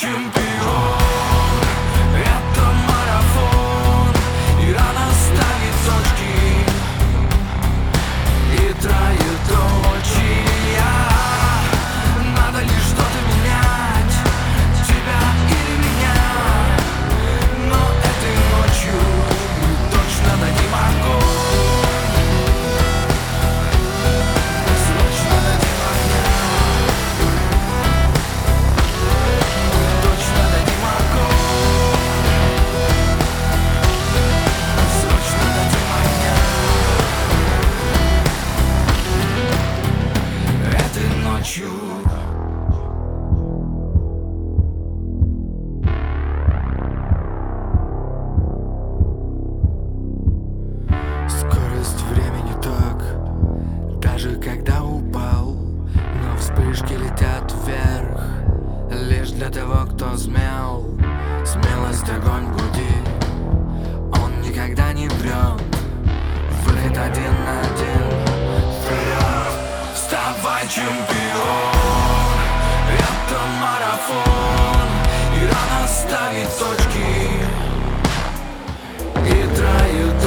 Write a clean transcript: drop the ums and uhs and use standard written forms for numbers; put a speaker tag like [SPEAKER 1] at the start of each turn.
[SPEAKER 1] чемпион. Это марафон, и рано ставить точки и троеточия. Надо ли что-то менять, тебя или меня? Но этой ночью мы точно дадим огонь. Срочно дадим огня. Точно дадим огонь. Срочно дадим огня. Этой ночью. Скорость времени так, даже когда упал, но вспышки летят вверх лишь для того, кто смел. Смелость, огонь в груди, он никогда не врет. Выход один на один, вперед. Вставай, чемпион, это марафон, и рано ставить точки и троеточия.